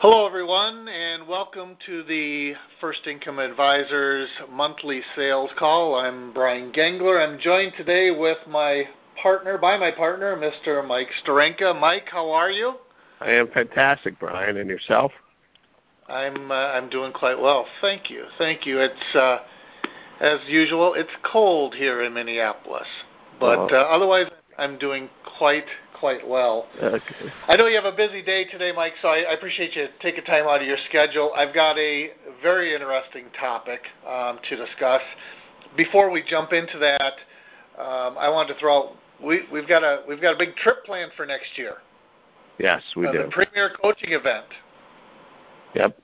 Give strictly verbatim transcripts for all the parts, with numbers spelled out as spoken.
Hello, everyone, and welcome to the First Income Advisors monthly sales call. I'm Brian Gengler. I'm joined today with my partner, by my partner, Mister Mike Steranka. Mike, how are you? I am fantastic, Brian, and yourself? I'm uh, I'm doing quite well. Thank you. Thank you. It's uh, as usual. It's cold here in Minneapolis, but uh, otherwise I'm doing quite quite well. Okay. I know you have a busy day today, Mike, so I, I appreciate you taking time out of your schedule. I've got a very interesting topic um, to discuss. Before we jump into that, um, I wanted to throw out we we've got a we've got a big trip planned for next year. Yes, we uh, do. The Premier Coaching Event. Yep.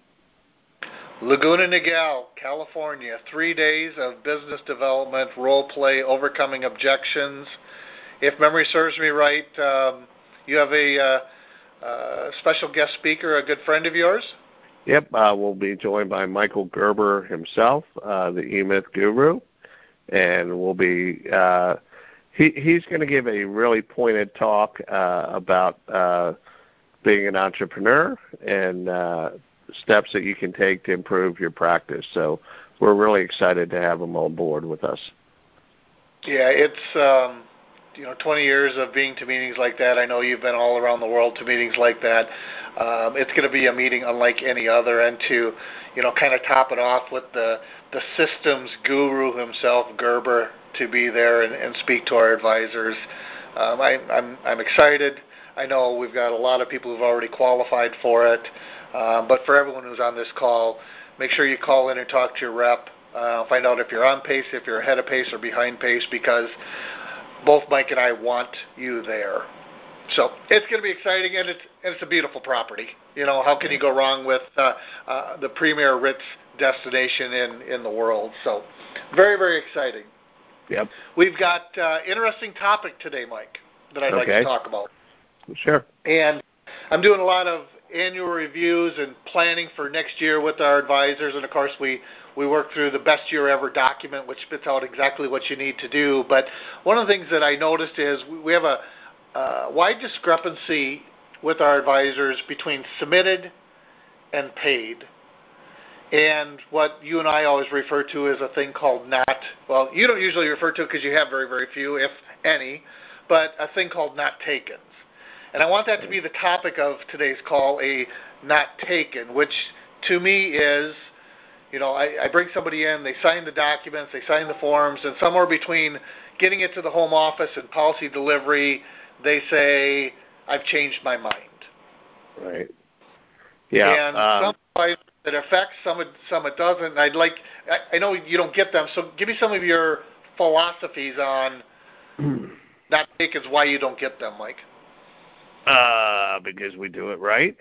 Laguna Niguel, California. Three days of business development, role play, overcoming objections. If memory serves me right, um, you have a uh, uh, special guest speaker, a good friend of yours? Yep. Uh, we'll be joined by Michael Gerber himself, uh, the E-Myth guru, and we'll be uh, he he's going to give a really pointed talk uh, about uh, being an entrepreneur and uh, steps that you can take to improve your practice. So we're really excited to have him on board with us. Yeah, it's um, you know twenty years of being to meetings like that. I know you've been all around the world to meetings like that. Um, it's going to be a meeting unlike any other, and to you know kind of top it off with the the systems guru himself, Gerber, to be there and, and speak to our advisors. Um, I, I'm I'm excited. I know we've got a lot of people who've already qualified for it, uh, but for everyone who's on this call, make sure you call in and talk to your rep. Uh, find out if you're on pace, if you're ahead of pace or behind pace, because both Mike and I want you there. So it's going to be exciting, and it's and it's a beautiful property. You know, how can you go wrong with uh, uh, the premier Ritz destination in, in the world? So very, very exciting. Yep. We've got uh, interesting topic today, Mike, that I'd okay. like to talk about. Sure. And I'm doing a lot of annual reviews and planning for next year with our advisors, and of course we, we work through the best year ever document, which spits out exactly what you need to do. But one of the things that I noticed is we have a uh, wide discrepancy with our advisors between submitted and paid. And what you and I always refer to as a thing called not, well, you don't usually refer to it because you have very, very few, if any, but a thing called not taken. And I want that to be the topic of today's call, a not taken, which to me is, you know, I, I bring somebody in, they sign the documents, they sign the forms, and somewhere between getting it to the home office and policy delivery, they say, I've changed my mind. Right. Yeah. And um, some it affects, some it, some it doesn't. I'd like, I, I know you don't get them, so give me some of your philosophies on not takens, why you don't get them, Mike. Uh, because we do it right.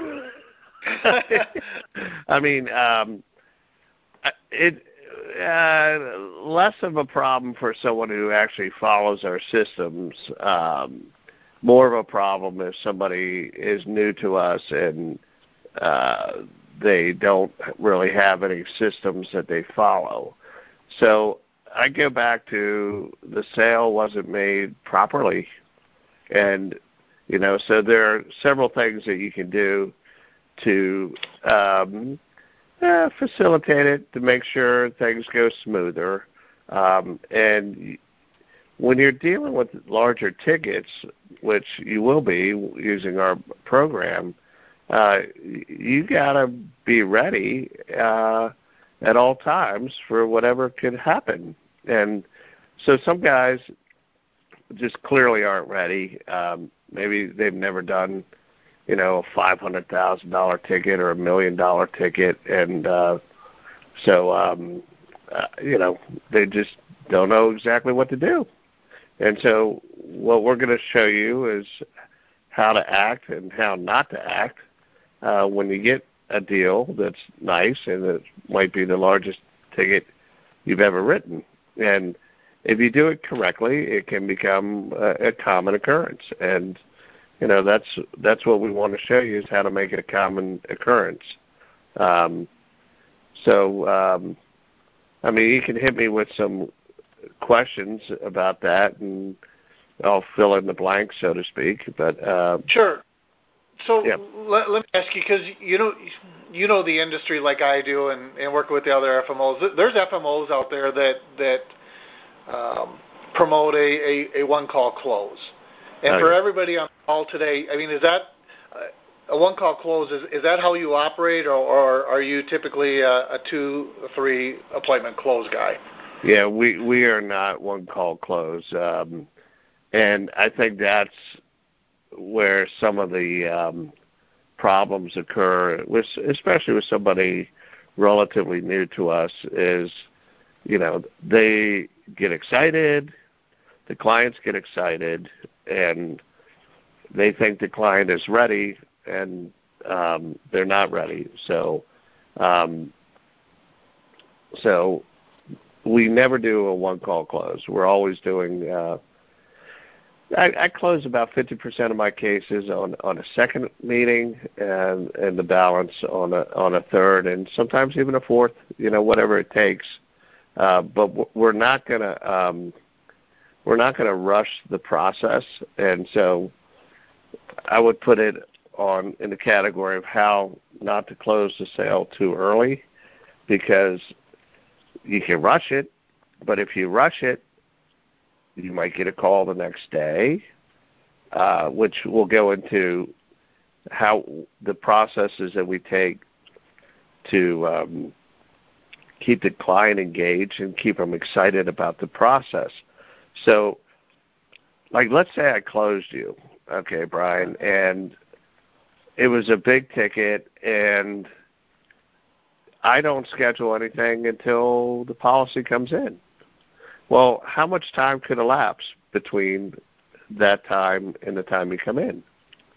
I mean, um, it uh, less of a problem for someone who actually follows our systems. Um, more of a problem if somebody is new to us and uh, they don't really have any systems that they follow. So I go back to the sale wasn't made properly, and you know, so there are several things that you can do to um, uh, facilitate it, to make sure things go smoother. Um, and when you're dealing with larger tickets, which you will be using our program, uh, you got to be ready uh, at all times for whatever could happen. And so some guys just clearly aren't ready. Um, maybe they've never done, you know, a five hundred thousand dollars ticket or a million dollar ticket. And uh, so, um, uh, you know, they just don't know exactly what to do. And so what we're going to show you is how to act and how not to act uh, when you get a deal that's nice and it might be the largest ticket you've ever written. And if you do it correctly, it can become a, a common occurrence. And, you know, that's that's what we want to show you is how to make it a common occurrence. Um, so, um, I mean, you can hit me with some questions about that, and I'll fill in the blanks, so to speak. But uh, Sure. So Yep. let, let me ask you, because you know you know the industry like I do, and, and working with the other F M Os. There's F M Os out there that that um, promote a, a, a one call close, and Oh, for yeah. everybody on the call today, I mean, is that uh, a one call close? Is, is that how you operate, or, or are you typically a, a two, three appointment close guy? Yeah, we we are not one call close, um, and I think that's where some of the um, problems occur, with, especially with somebody relatively new to us, is, you know, they get excited, the clients get excited, and they think the client is ready, and um, they're not ready. So, um, so we never do a one-call close. We're always doing uh, I, I close about fifty percent of my cases on, on a second meeting, and, and the balance on a on a third, and sometimes even a fourth. You know, whatever it takes. Uh, but we're not gonna um, we're not gonna rush the process, and so I would put it on in the category of how not to close the sale too early, because you can rush it, but if you rush it, you might get a call the next day, uh, which will go into how the processes that we take to um, keep the client engaged and keep them excited about the process. So, like, let's say I closed you, okay, Brian, and it was a big ticket, and I don't schedule anything until the policy comes in. Well, how much time could elapse between that time and the time you come in?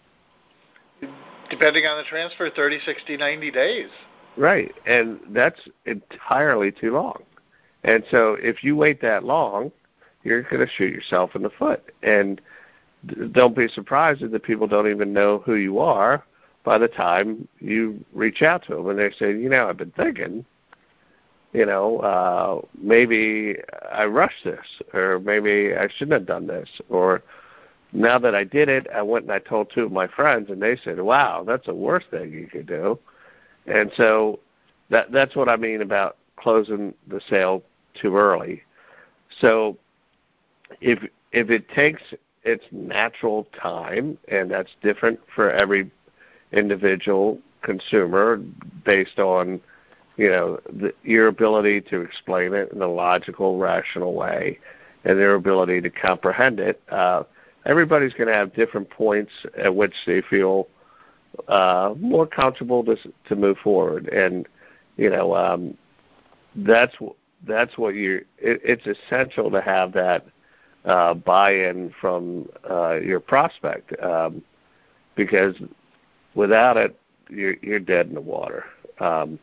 Depending on the transfer, thirty, sixty, ninety days. Right, and that's entirely too long. And so if you wait that long, you're going to shoot yourself in the foot. And don't be surprised if the people don't even know who you are by the time you reach out to them. And they say, you know, I've been thinking, you know, uh, maybe I rushed this, or maybe I shouldn't have done this, or now that I did it, I went and I told two of my friends, and they said, wow, that's the worst thing you could do. And so that that's what I mean about closing the sale too early. So if if it takes its natural time, and that's different for every individual consumer based on, you know, the, your ability to explain it in a logical, rational way, and their ability to comprehend it. Uh, everybody's going to have different points at which they feel uh, more comfortable to to move forward, and you know, um, that's that's what you. It, it's essential to have that uh, buy-in from uh, your prospect, um, because without it, you're you're dead in the water. Um,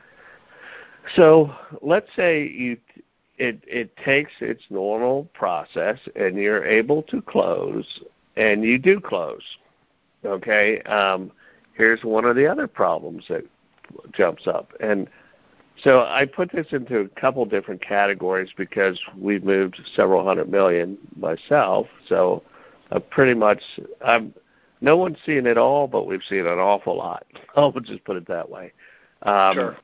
So let's say you it it takes its normal process, and you're able to close, and you do close. Okay, um, here's one of the other problems that jumps up, and so I put this into a couple different categories because we've moved several hundred million myself. So uh, pretty much, I'm no one's seen it all, but we've seen an awful lot. I'll just put it that way. Um, Sure.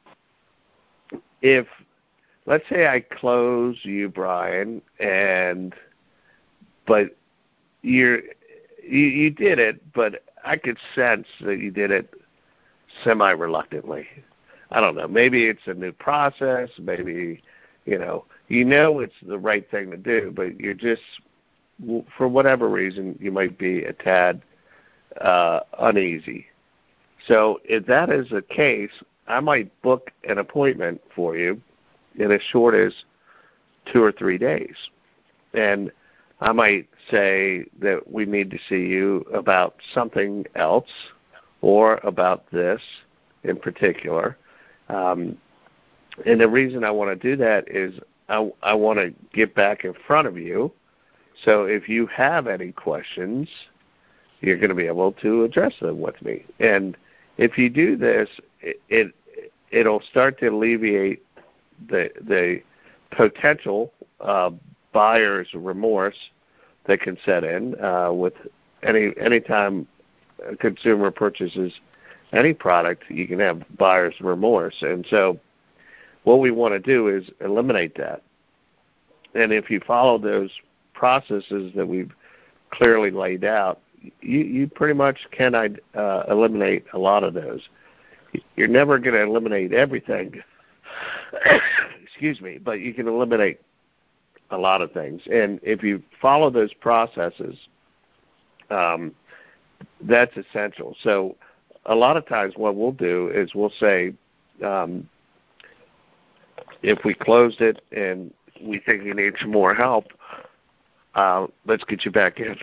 If, let's say I close you, Brian, and but you're you, you did it, but I could sense that you did it semi-reluctantly. I don't know. Maybe it's a new process. Maybe, you know, you know it's the right thing to do, but you're just, for whatever reason, you might be a tad uh, uneasy. So if that is the case, I might book an appointment for you in as short as two or three days. And I might say that we need to see you about something else or about this in particular. Um, and the reason I want to do that is I, I want to get back in front of you. So if you have any questions, you're going to be able to address them with me. And if you do this, it, it it'll start to alleviate the the potential uh, buyer's remorse that can set in uh, with any anytime a consumer purchases any product, you can have buyer's remorse. And so what we want to do is eliminate that. And if you follow those processes that we've clearly laid out, you, you pretty much can uh, eliminate a lot of those. You're never going to eliminate everything, excuse me, but you can eliminate a lot of things. And if you follow those processes, um, that's essential. So a lot of times what we'll do is we'll say, um, if we closed it and we think you need some more help, uh, let's get you back in.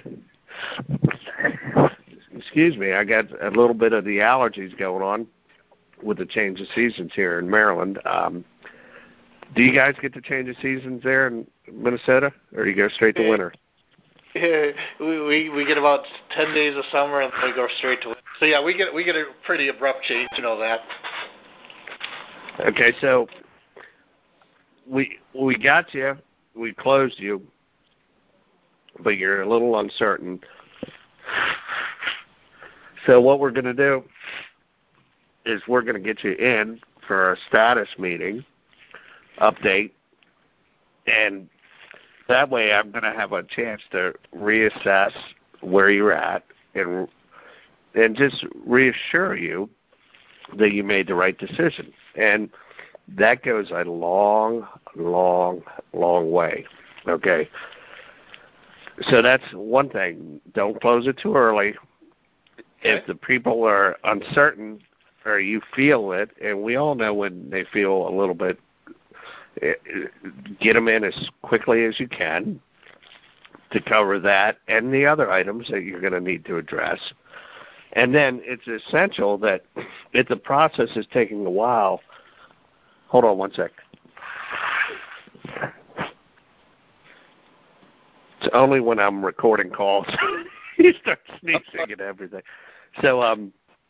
Excuse me, I got a little bit of the allergies going on with the change of seasons here in Maryland. Um, do you guys get to change of seasons there in Minnesota, or you go straight to winter? Yeah, we, we we get about ten days of summer and then we go straight to winter. So yeah, we get we get a pretty abrupt change, you know that. Okay, so we we got you, we closed you, but you're a little uncertain. So what we're going to do is we're going to get you in for a status meeting, update, and that way I'm going to have a chance to reassess where you're at and and just reassure you that you made the right decision. And that goes a long, long, long way, okay? So that's one thing. Don't close it too early. If the people are uncertain or you feel it, and we all know when they feel a little bit, get them in as quickly as you can to cover that and the other items that you're going to need to address. And then it's essential that if the process is taking a while, hold on one sec. It's only when I'm recording calls you start sneezing and everything. So um,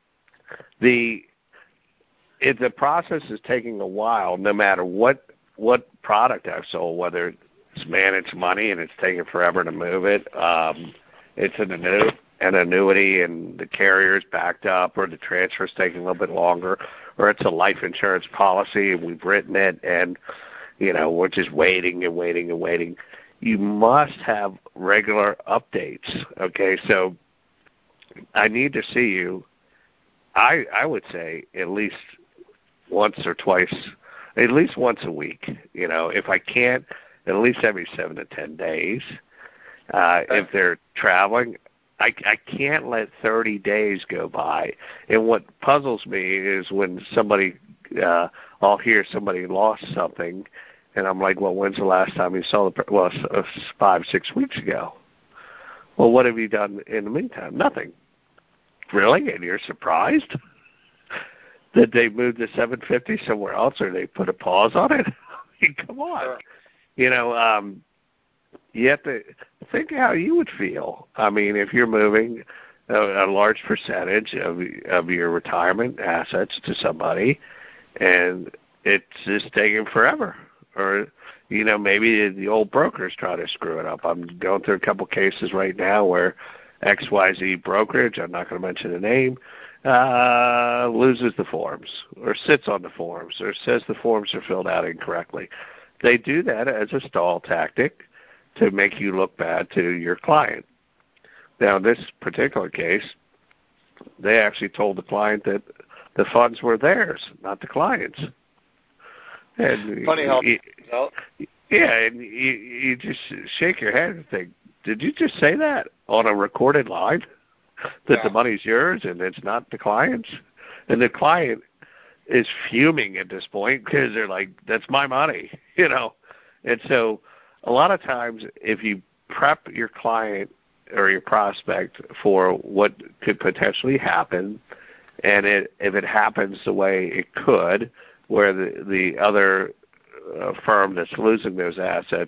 the if the process is taking a while, no matter what what product I've sold, whether it's managed money and it's taking forever to move it, um, it's an, annu- an annuity and the carrier's backed up, or the transfer's taking a little bit longer, or it's a life insurance policy and we've written it and you know we're just waiting and waiting and waiting. You must have regular updates. Okay, so I need to see you, I I would say at least once or twice, at least once a week. You know, if I can't, at least every seven to ten days. Uh, if they're traveling, I, I can't let thirty days go by. And what puzzles me is when somebody, uh, I'll hear somebody lost something, and I'm like, well, when's the last time you saw the, well, five, six weeks ago. Well, what have you done in the meantime? Nothing. Really? And you're surprised that they moved the seven fifty somewhere else, or they put a pause on it? I mean, come on. Sure. You know, um, you have to think how you would feel. I mean, if you're moving a, a large percentage of of your retirement assets to somebody, and it's just taking forever. Or, you know, maybe the old brokers try to screw it up. I'm going through a couple cases right now where X Y Z brokerage, I'm not going to mention the name, uh, loses the forms or sits on the forms or says the forms are filled out incorrectly. They do that as a stall tactic to make you look bad to your client. Now, in this particular case, they actually told the client that the funds were theirs, not the client's. And Funny how, you, no. Yeah, and you, you just shake your head and think, did you just say that on a recorded line, that yeah. the money's yours and it's not the client's? And the client is fuming at this point because they're like, that's my money, you know. And so a lot of times if you prep your client or your prospect for what could potentially happen, and it, if it happens the way it could, where the, the other uh, firm that's losing those assets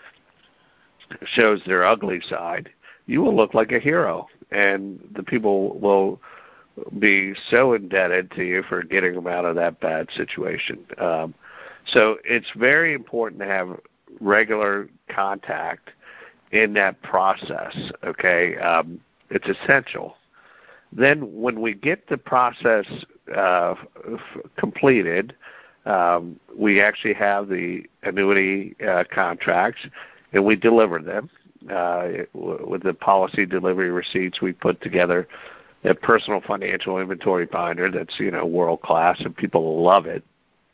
shows their ugly side, you will look like a hero, and the people will be so indebted to you for getting them out of that bad situation. Um, so it's very important to have regular contact in that process, okay? Um, it's essential. Then when we get the process uh, f- completed, um, we actually have the annuity uh, contracts, and we deliver them uh, with the policy delivery receipts. We put together a personal financial inventory binder that's, you know, world class, and people love it.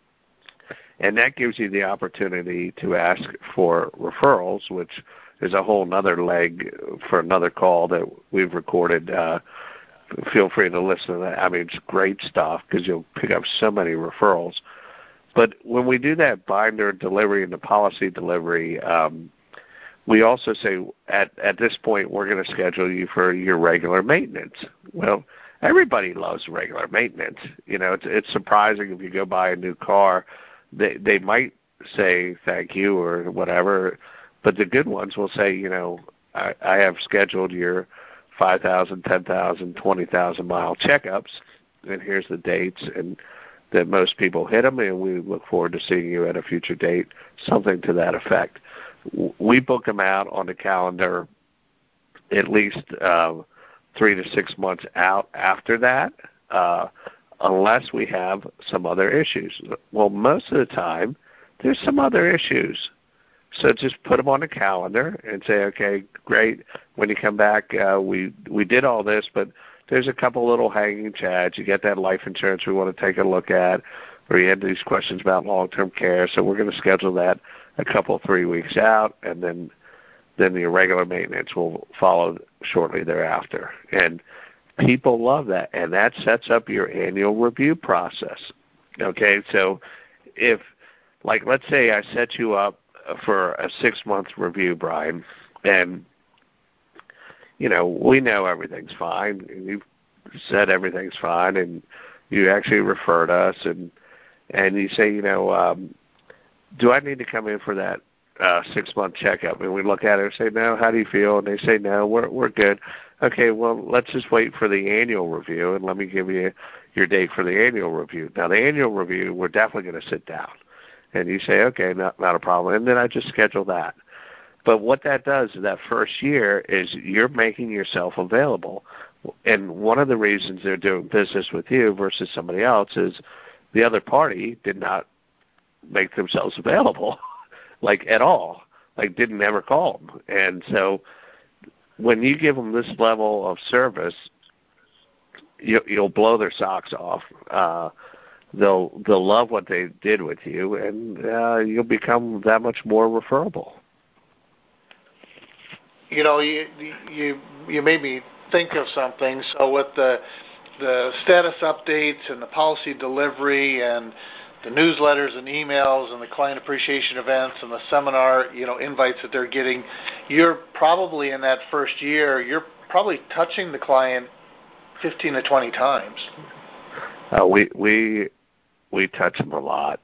And that gives you the opportunity to ask for referrals, which is a whole other leg for another call that we've recorded. Uh, feel free to listen to that. I mean, it's great stuff because you'll pick up so many referrals. But when we do that binder delivery and the policy delivery, um, we also say at, at this point we're going to schedule you for your regular maintenance. Well, everybody loves regular maintenance. You know, it's, it's surprising if you go buy a new car, they they might say thank you or whatever, but the good ones will say, you know, I, I have scheduled your five thousand, ten thousand, twenty thousand mile checkups, and here's the dates, and that most people hit them, and we look forward to seeing you at a future date, something to that effect. We book them out on the calendar at least uh, three to six months out after that, uh, unless we have some other issues. Well, most of the time, there's some other issues. So just put them on the calendar and say, okay, great. When you come back, uh, we we did all this, but there's a couple little hanging chads. You get that life insurance we want to take a look at, or you had these questions about long-term care. So we're going to schedule that a couple, three weeks out, and then then the regular maintenance will follow shortly thereafter. And people love that, and that sets up your annual review process. Okay, so if, like, let's say I set you up for a six-month review, Brian, and, you know, we know everything's fine. You've said everything's fine, and you actually referred us, and and you say, you know, um, do I need to come in for that uh, six-month checkup? And we look at it and say, no, how do you feel? And they say, no, we're we're good. Okay, well, let's just wait for the annual review, and let me give you your date for the annual review. Now, the annual review, we're definitely going to sit down. And you say, okay, not not a problem. And then I just schedule that. But what that does that first year is you're making yourself available. And one of the reasons they're doing business with you versus somebody else is the other party did not make themselves available, like at all, like didn't ever call them. And so when you give them this level of service, you, you'll blow their socks off. Uh, they'll they'll love what they did with you, and uh, you'll become that much more referable. You know, you you you made me think of something. So with the the status updates and the policy delivery and the newsletters and emails and the client appreciation events and the seminar, you know, invites that they're getting, you're probably in that first year, you're probably touching the client fifteen to twenty times. Uh, we we we touch them a lot.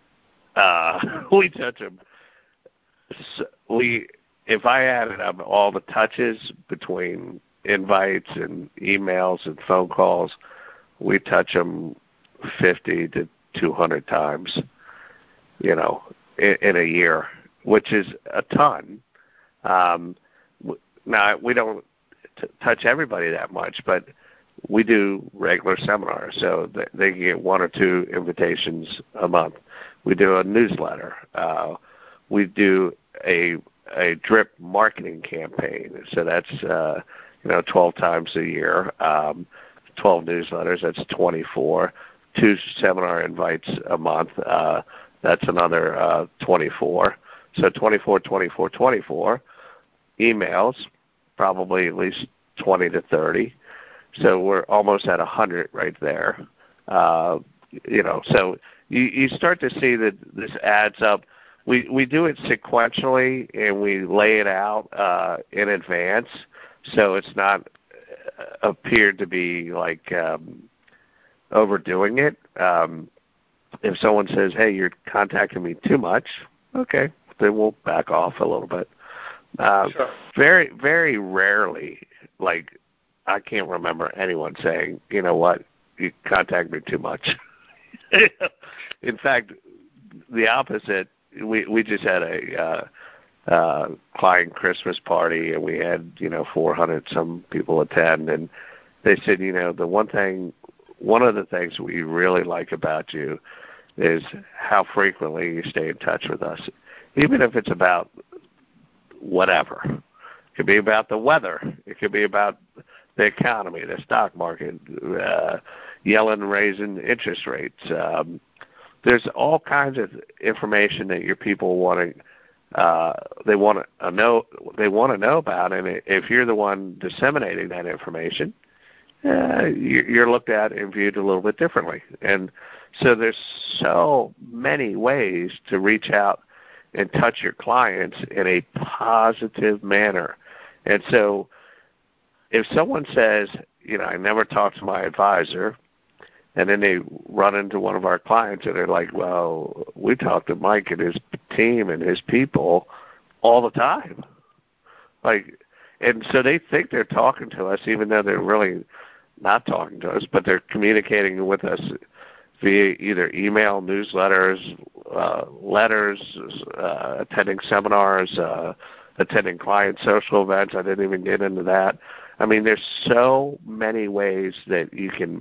Uh, we touch them. So we if I added up all the touches between invites and emails and phone calls, we touch them fifty to two hundred times, you know, in, in a year, which is a ton. Um, now, we don't t- touch everybody that much, but we do regular seminars, so they, they can get one or two invitations a month. We do a newsletter. Uh, we do a a drip marketing campaign, so that's uh, you know twelve times a year, um, twelve newsletters. That's twenty-four. Two seminar invites a month. Uh, that's another uh, twenty-four. So twenty-four, twenty-four, twenty-four. Emails, probably at least twenty to thirty. So we're almost at one hundred right there. Uh, you know, so you, you start to see that this adds up. We we do it sequentially, and we lay it out uh, in advance, so it's not appeared to be like um, overdoing it. Um, if someone says, hey, you're contacting me too much, okay, then we'll back off a little bit. Uh, sure. Very, very rarely, like, I can't remember anyone saying, you know what, you contact me too much. In fact, the opposite. We we just had a uh, uh, client Christmas party, and we had, you know, four hundred some people attend, and they said, you know, the one thing, one of the things we really like about you is how frequently you stay in touch with us, even if it's about whatever. It could be about the weather. It could be about the economy, the stock market, uh, yelling and raising interest rates. Um, there's all kinds of information that your people want to uh, they want to know they want to know about, and if you're the one disseminating that information, uh, you're looked at and viewed a little bit differently. And so there's so many ways to reach out and touch your clients in a positive manner. And so if someone says, you know, I never talked to my advisor, and then they run into one of our clients and they're like, well, we talk to Mike and his team and his people all the time. Like, and so they think they're talking to us even though they're really not talking to us, but they're communicating with us via either email, newsletters, uh, letters, uh, attending seminars, uh, attending client social events. I didn't even get into that. I mean, there's so many ways that you can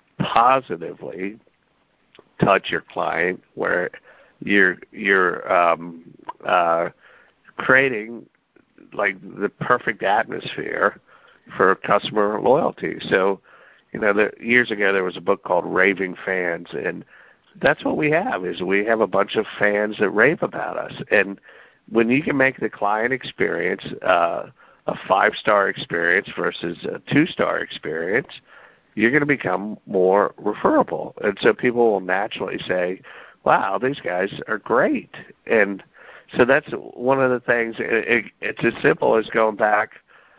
positively touch your client where you're you're um, uh, creating like the perfect atmosphere for customer loyalty. So, you know, the, years ago there was a book called Raving Fans, and that's what we have is we have a bunch of fans that rave about us. And when you can make the client experience uh, a five-star experience versus a two-star experience, you're going to become more referable. And so people will naturally say, wow, these guys are great. And so that's one of the things. It, it, it's as simple as going back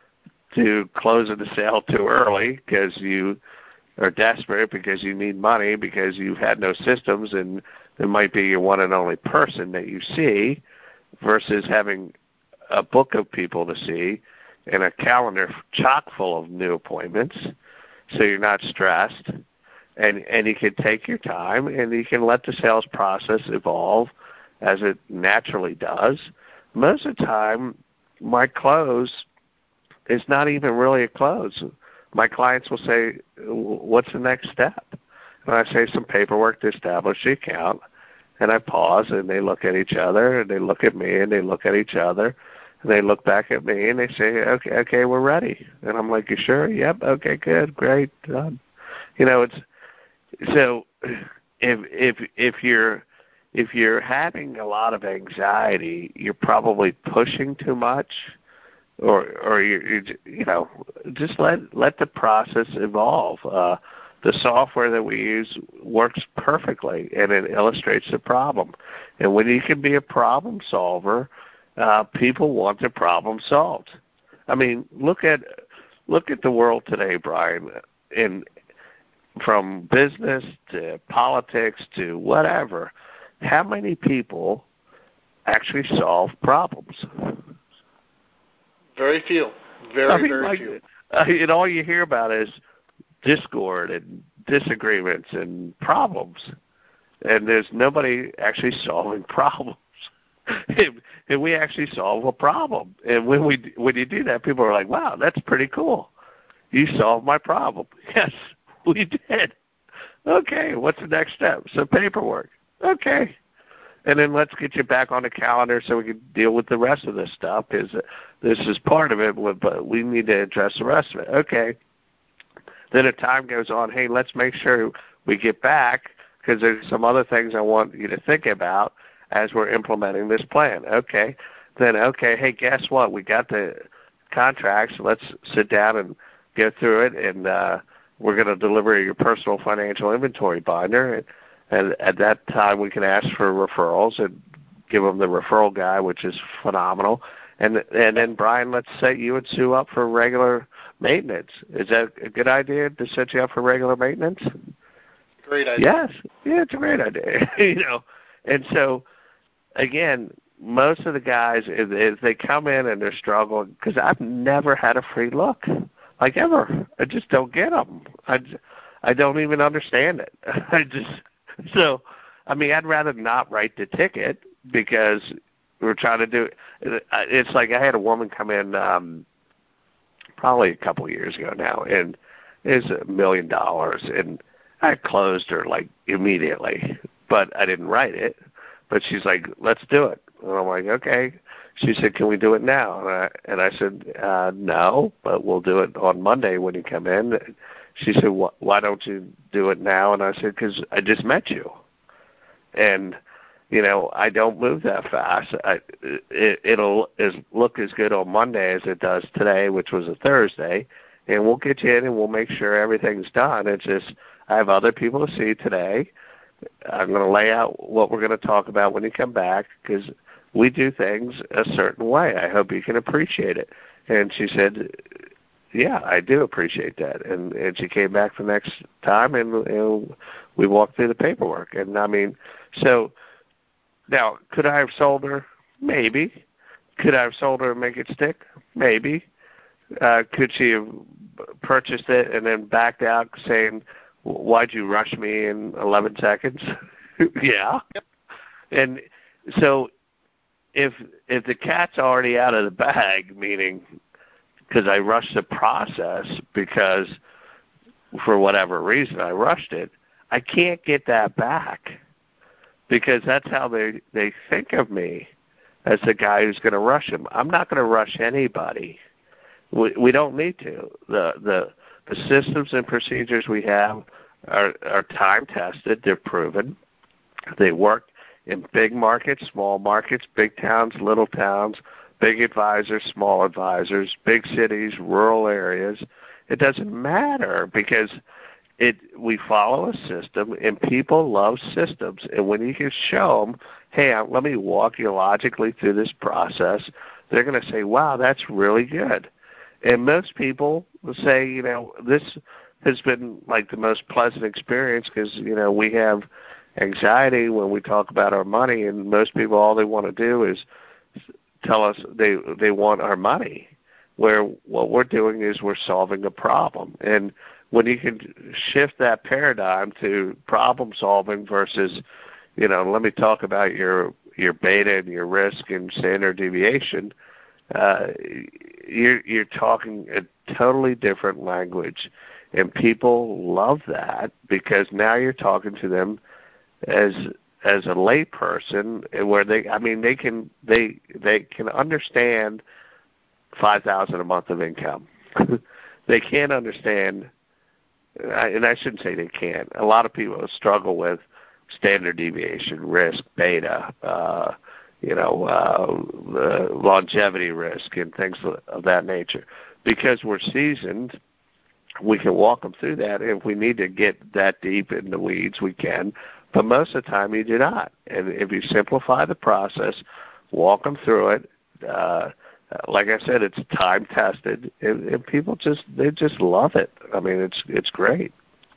to closing the sale too early because you are desperate, because you need money, because you've had no systems, and there might be your one and only person that you see, versus having a book of people to see and a calendar chock full of new appointments, so you're not stressed, and and you can take your time and you can let the sales process evolve as it naturally does. Most of the time, my close is not even really a close. My clients will say, what's the next step? And I say some paperwork to establish the account, and I pause, and they look at each other, and they look at me, and they look at each other, and they look back at me, and they say, okay, okay, we're ready. And I'm like, you sure? Yep, okay, good, great, done. You know, it's so if if if you're if you're having a lot of anxiety, you're probably pushing too much, or or you you you know, just let let the process evolve. Uh, the software that we use works perfectly, and it illustrates the problem. And when you can be a problem solver, uh, people want their problem solved. I mean, look at look at the world today, Brian, in from business to politics to whatever. How many people actually solve problems? Very few. Very, I mean, very like, few. Uh, and all you hear about is discord and disagreements and problems. And there's nobody actually solving problems. and, and we actually solve a problem. And when we when you do that, people are like, wow, that's pretty cool. You solved my problem. Yes, we did. Okay, what's the next step? Some paperwork. Okay. And then let's get you back on the calendar so we can deal with the rest of this stuff. Is this is part of it, but we need to address the rest of it. Okay. Then as time goes on, hey, let's make sure we get back because there's some other things I want you to think about as we're implementing this plan. Okay. Then, okay, hey, guess what? We got the contracts. Let's sit down and go through it, and uh, we're going to deliver your personal financial inventory binder. And, and at that time, we can ask for referrals and give them the referral guy, which is phenomenal. And and then, Brian, let's set you and Sue up for regular maintenance. Is that a good idea to set you up for regular maintenance? Great idea. Yes. Yeah, it's a great idea. you know, and so, again, most of the guys, if, if they come in and they're struggling, because I've never had a free look, like ever. I just don't get them. I, I don't even understand it. I just so, I mean, I'd rather not write the ticket because we're trying to do it. It's like I had a woman come in um, probably a couple of years ago now, and is a million dollars, and I closed her like immediately, but I didn't write it. But she's like, let's do it. And I'm like, okay. She said, can we do it now? And I, and I said, uh, no, but we'll do it on Monday when you come in. She said, why don't you do it now? And I said, because I just met you. And, you know, I don't move that fast. I, it, it'll is, look as good on Monday as it does today, which was a Thursday. And we'll get you in and we'll make sure everything's done. It's just I have other people to see today. I'm going to lay out what we're going to talk about when you come back because we do things a certain way. I hope you can appreciate it. And she said, yeah, I do appreciate that. And, and she came back the next time, and, and we walked through the paperwork. And, I mean, so now, could I have sold her? Maybe. Could I have sold her and make it stick? Maybe. Uh, could she have purchased it and then backed out saying, why'd you rush me in eleven seconds? Yeah. Yep. And so if if the cat's already out of the bag, meaning because I rushed the process because for whatever reason I rushed it, I can't get that back because that's how they, they think of me as the guy who's going to rush them. I'm not going to rush anybody. We, we don't need to. The, the the systems and procedures we have are, are time-tested. They're proven. They work in big markets, small markets, big towns, little towns, big advisors, small advisors, big cities, rural areas. It doesn't matter because it we follow a system, and people love systems. And when you can show them, hey, let me walk you logically through this process, they're going to say, wow, that's really good. And most people will say, you know, this has been like the most pleasant experience because, you know, we have anxiety when we talk about our money, and most people, all they want to do is tell us they they want our money, where what we're doing is we're solving a problem. And when you can shift that paradigm to problem solving versus, you know, let me talk about your your beta and your risk and standard deviation, uh, you're you're talking a totally different language, and people love that because now you're talking to them as as a layperson, where they, I mean, they can they they can understand five thousand a month of income. They can't understand, and I shouldn't say they can't. A lot of people struggle with standard deviation, risk, beta, uh, you know, uh, uh, longevity risk, and things of that nature. Because we're seasoned, we can walk them through that. If we need to get that deep in the weeds, we can. But most of the time, you do not. And if you simplify the process, walk them through it, uh, like I said, it's time tested, and, and people just they just love it. I mean, it's it's great.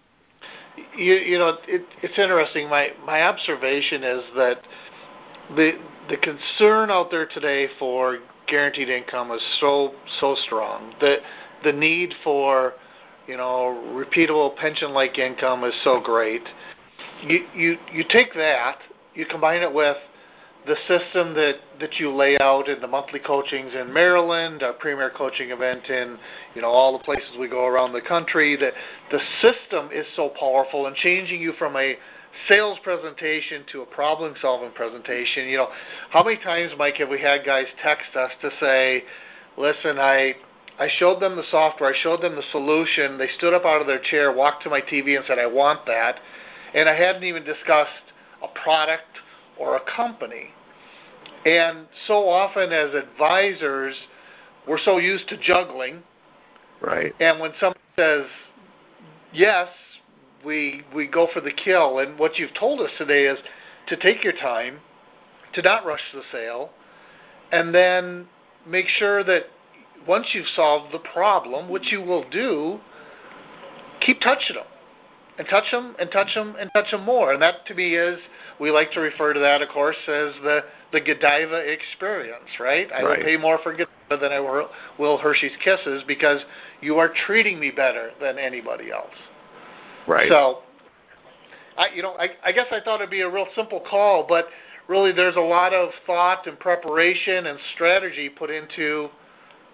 You you know, it, it's interesting. My my observation is that the the concern out there today for guaranteed income is so so strong. The the need for, you know, repeatable pension-like income is so great. You you you take that, you combine it with the system that, that you lay out in the monthly coachings in Maryland, our premier coaching event in, you know, all the places we go around the country. The the system is so powerful in changing you from a sales presentation to a problem-solving presentation. You know, how many times, Mike, have we had guys text us to say, listen, I I showed them the software, I showed them the solution, they stood up out of their chair, walked to my T V and said, I want that, and I hadn't even discussed a product or a company. And so often as advisors, we're so used to juggling. Right. And when someone says yes, we we go for the kill. And what you've told us today is to take your time, to not rush the sale, and then make sure that once you've solved the problem, which you will do, keep touching them. And touch them, and touch them, and touch them more. And that, to me, is, we like to refer to that, of course, as the, the Godiva experience, right? I right. will pay more for Godiva than I will Hershey's Kisses because you are treating me better than anybody else. Right. So, I, you know, I, I guess I thought it'd be a real simple call, but really there's a lot of thought and preparation and strategy put into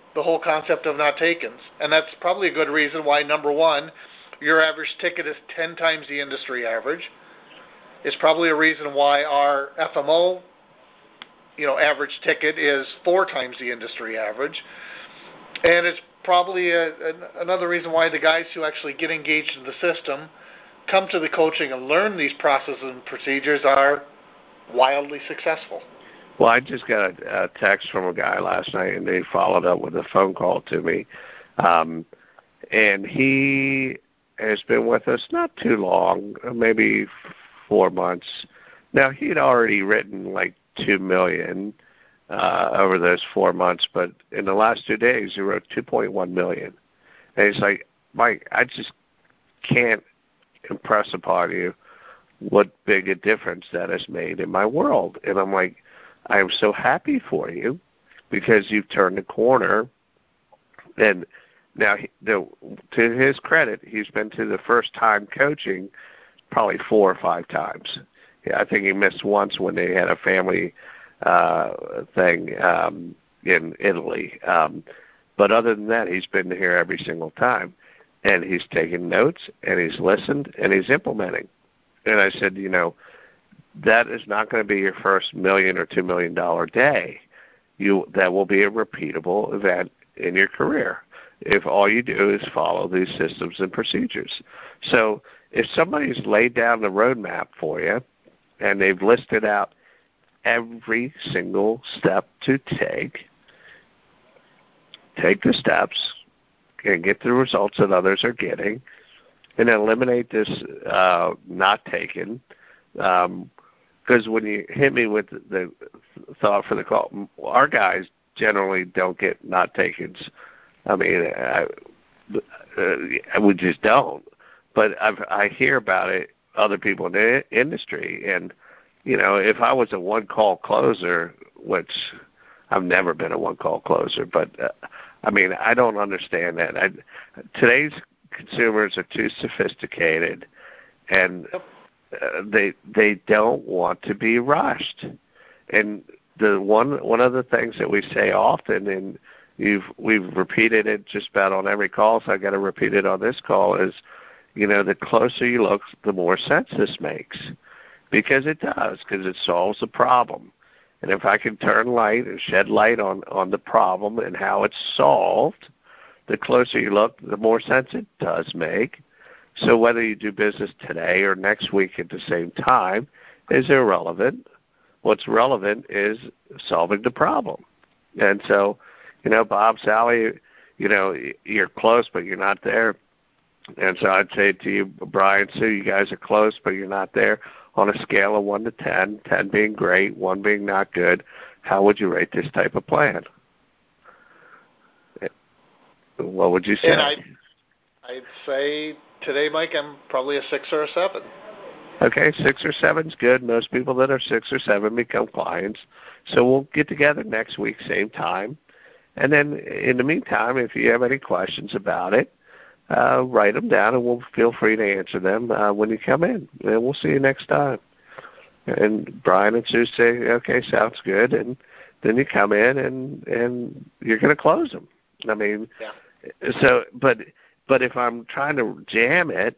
the whole concept of not takens. And that's probably a good reason why, number one, your average ticket is ten times the industry average. It's probably a reason why our F M O, you know, average ticket is four times the industry average. And it's probably a, an, another reason why the guys who actually get engaged in the system, come to the coaching and learn these processes and procedures are wildly successful. Well, I just got a, a text from a guy last night, and they followed up with a phone call to me. Um, and he has been with us not too long, maybe four months. Now, he'd already written like two million dollars uh, over those four months, but in the last two days, he wrote two point one million dollars. And he's like, Mike, I just can't impress upon you what big a difference that has made in my world. And I'm like, I am so happy for you because you've turned the corner. And now, the, to his credit, he's been to the first time coaching probably four or five times. Yeah, I think he missed once when they had a family uh, thing um, in Italy. Um, but other than that, he's been here every single time. And he's taken notes, and he's listened, and he's implementing. And I said, you know, that is not going to be your first million or two million dollar day. You that will be a repeatable event in your career if all you do is follow these systems and procedures. So if somebody's laid down the roadmap for you and they've listed out every single step to take, take the steps and get the results that others are getting, and eliminate this uh, not taken. Um, Because when you hit me with the thought for the call, our guys generally don't get not takens. I mean, I, uh, we just don't. But I've, I hear about it, other people in the industry. And, you know, if I was a one-call closer, which I've never been a one-call closer, but, uh, I mean, I don't understand that. I, today's consumers are too sophisticated, and Uh, they they don't want to be rushed. And the one one of the things that we say often, and you've we've repeated it just about on every call, so I got to repeat it on this call, is, you know, the closer you look, the more sense this makes, because it does, because it solves the problem. And if I can turn light and shed light on on the problem and how it's solved, the closer you look, the more sense it does make. So whether you do business today or next week at the same time is irrelevant. What's relevant is solving the problem. And so, you know, Bob, Sally, you know, you're close, but you're not there. And so I'd say to you, Brian, Sue, you guys are close, but you're not there. On a scale of one to ten, ten being great, one being not good, how would you rate this type of plan? What would you say? And I'd, I'd say today, Mike, I'm probably a six or a seven. Okay, six or seven's good. Most people that are six or seven become clients. So we'll get together next week, same time. And then in the meantime, if you have any questions about it, uh, write them down, and we'll feel free to answer them uh, when you come in. And we'll see you next time. And Brian and Sue say, okay, sounds good. And then you come in, and, and you're going to close them. I mean, yeah. so, but... But if I'm trying to jam it,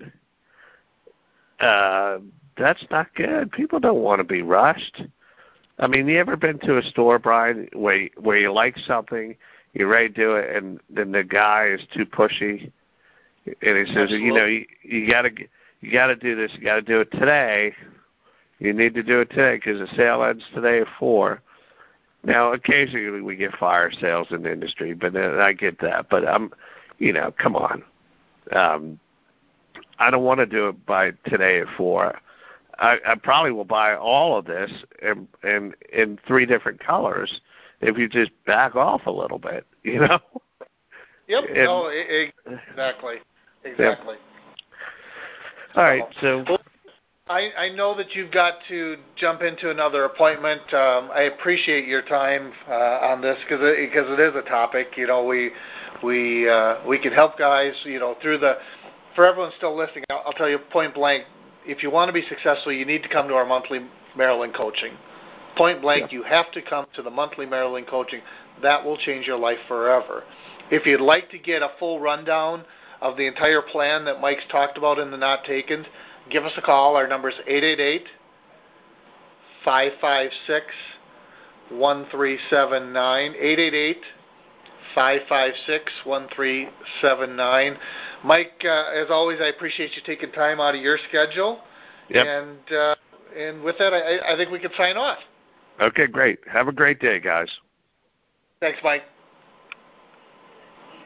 uh, that's not good. People don't want to be rushed. I mean, you ever been to a store, Brian, where you, where you like something, you're ready to do it, and then the guy is too pushy, and he says, Absolutely. you know, you, you got to you got to do this, you got to do it today. You need to do it today because the sale ends today at four. Now, occasionally we get fire sales in the industry, but then I get that. But I'm, you know, come on. Um, I don't want to do it by today at four. I, I probably will buy all of this in, in in three different colors if you just back off a little bit, you know. Yep. And, no. Exactly. Exactly. Yep. All right. So. Well, I, I know that you've got to jump into another appointment. Um, I appreciate your time uh, on this because it, because it is a topic. You know, we we uh, we can help guys. You know, through the for everyone still listening, I'll, I'll tell you point blank. If you want to be successful, you need to come to our monthly Maryland coaching. Point blank, Yeah. you have to come to the monthly Maryland coaching. That will change your life forever. If you'd like to get a full rundown of the entire plan that Mike's talked about in the Not Taken, give us a call. Our number is eight eight eight, five five six, one three seven nine, eight eight eight, five five six, one three seven nine. Mike, uh, as always, I appreciate you taking time out of your schedule. Yep. And, uh, and with that, I, I think we can sign off. Okay, great. Have a great day, guys. Thanks, Mike.